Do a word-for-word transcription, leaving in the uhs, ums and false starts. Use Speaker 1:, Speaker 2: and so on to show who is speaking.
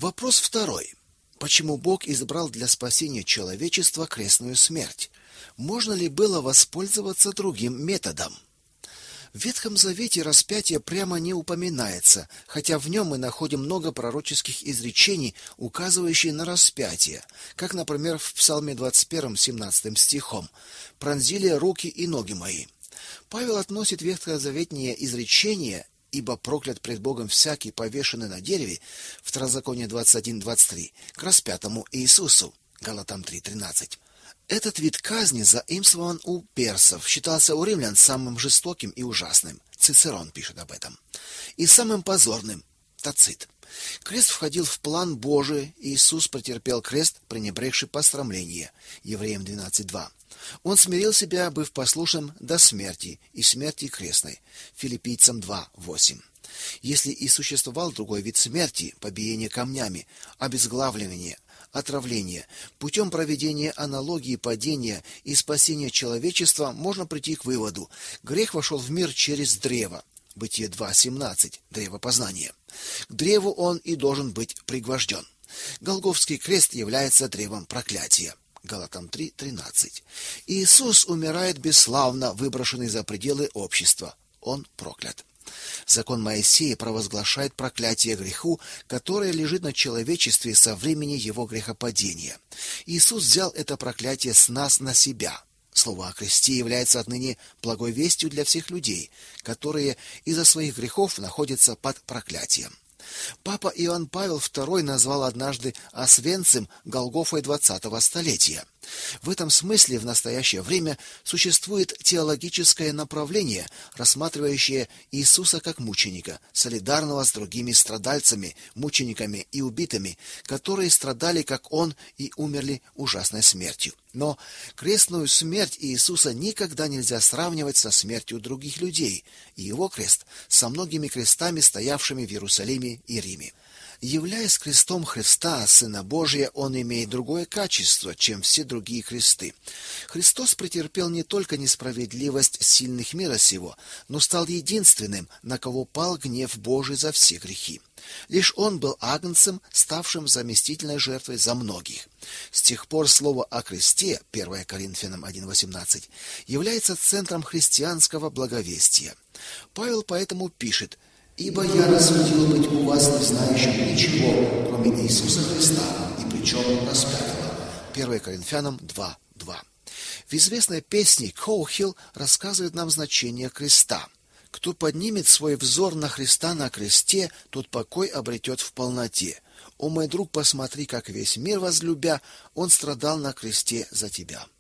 Speaker 1: Вопрос второй. Почему Бог избрал для спасения человечества крестную смерть? Можно ли было воспользоваться другим методом? В Ветхом Завете распятие прямо не упоминается, хотя в нем мы находим много пророческих изречений, указывающих на распятие, как, например, в Псалме двадцать один, семнадцатым стихом: «Пронзили руки и ноги мои». Павел относит ветхозаветные изречения «Ибо проклят пред Богом всякий, повешенный на дереве» Второзаконие двадцать один, двадцать три к распятому Иисусу Галатам три, тринадцать. Этот вид казни заимствован у персов, считался у римлян самым жестоким и ужасным. Цицерон пишет об этом. И самым позорным. Тацит. Крест входил в план Божий, и Иисус претерпел крест, пренебрегший посрамление. Евреям двенадцать, два. Он смирил себя, быв послушным до смерти, и смерти крестной. Филиппийцам два, восемь. Если и существовал другой вид смерти, побиение камнями, обезглавливание, отравление, путем проведения аналогии падения и спасения человечества можно прийти к выводу: грех вошел в мир через древо. Бытие два, семнадцать, древо познания. К древу он и должен быть пригвожден. Голгофский крест является древом проклятия. Галатам три, тринадцать. Иисус умирает бесславно, выброшенный за пределы общества. Он проклят. Закон Моисея провозглашает проклятие греху, которое лежит на человечестве со времени его грехопадения. Иисус взял это проклятие с нас на себя. Слово о кресте является отныне благой вестью для всех людей, которые из-за своих грехов находятся под проклятием. Папа Иоанн Павел второй назвал однажды Освенцим Голгофой двадцатого столетия. В этом смысле в настоящее время существует теологическое направление, рассматривающее Иисуса как мученика, солидарного с другими страдальцами, мучениками и убитыми, которые страдали, как он, и умерли ужасной смертью. Но крестную смерть Иисуса никогда нельзя сравнивать со смертью других людей, и его крест со многими крестами, стоявшими в Иерусалиме и Риме. Являясь крестом Христа, Сына Божия, он имеет другое качество, чем все другие кресты. Христос претерпел не только несправедливость сильных мира сего, но стал единственным, на кого пал гнев Божий за все грехи. Лишь он был агнцем, ставшим заместительной жертвой за многих. С тех пор слово о кресте, первое Коринфянам один, восемнадцать, является центром христианского благовестия. Павел поэтому пишет: «Ибо я рассудил быть у вас не знающим ничего, кроме Иисуса Христа, и причем распятого». первое Коринфянам два, два. В известной песне Коухилл рассказывает нам значение креста. «Кто поднимет свой взор на Христа на кресте, тот покой обретет в полноте. О, мой друг, посмотри, как весь мир возлюбя, он страдал на кресте за тебя».